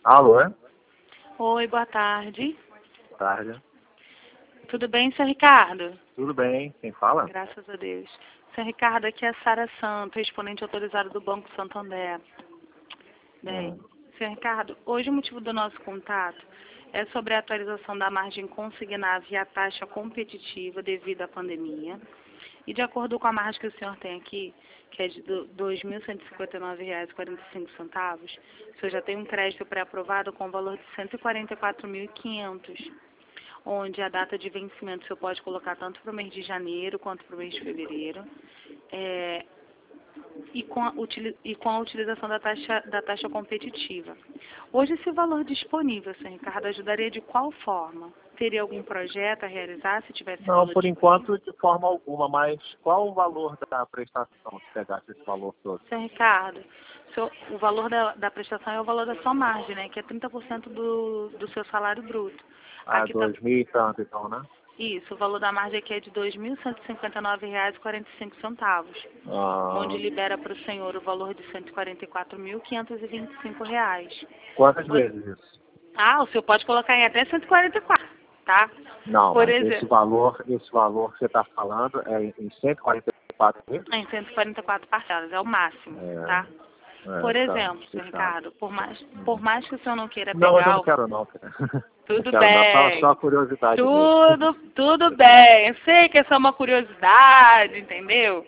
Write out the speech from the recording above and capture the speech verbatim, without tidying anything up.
Alô, é? Oi, boa tarde. Boa tarde. Tudo bem, seu Ricardo? Tudo bem? Quem fala? Graças a Deus. Seu Ricardo, aqui é a Sara Santos, exponente autorizado do Banco Santander. Bem, Hum. seu Ricardo, hoje o motivo do nosso contato é sobre a atualização da margem consignável e a taxa competitiva devido à pandemia. E de acordo com a margem que o senhor tem aqui, que é de dois mil cento e cinquenta e nove reais e quarenta e cinco centavos, o senhor já tem um crédito pré-aprovado com valor de cento e quarenta e quatro mil e quinhentos reais, onde a data de vencimento o senhor pode colocar tanto para o mês de janeiro quanto para o mês de fevereiro. É, e com, a, utili- e com a utilização da taxa, da taxa competitiva. Hoje, esse valor disponível, senhor Ricardo, ajudaria de qual forma? Teria algum projeto a realizar se tivesse esse Não, valor por disponível? enquanto, de forma alguma, mas qual o valor da prestação se pegasse esse valor todo? Senhor Ricardo, seu- o valor da, da prestação é o valor da sua margem, né? Que é trinta por cento do, do seu salário bruto. Ah, Aqui tá, dois mil e tanto, então, né? isso, o valor da margem aqui é de dois mil cento e cinquenta e nove reais e quarenta e cinco centavos. Onde Ah, libera para o senhor o valor de cento e quarenta e quatro mil quinhentos e vinte e cinco reais. quantas Por- vezes isso? Ah, o senhor pode colocar em até cento e quarenta e quatro, tá? Não, Por mas esse exemplo, valor, esse valor que você está falando é em cento e quarenta e quatro vezes? em cento e quarenta e quatro parcelas, é o máximo, tá? É, é, Por tá, exemplo, senhor fechado. Ricardo, por mais, por mais que o senhor não queira Não, mas eu pegar não o... quero não, cara. Não Tudo quero não, só, bem, só a curiosidade mesmo. tudo, tudo bem. Eu sei que é só uma curiosidade, entendeu?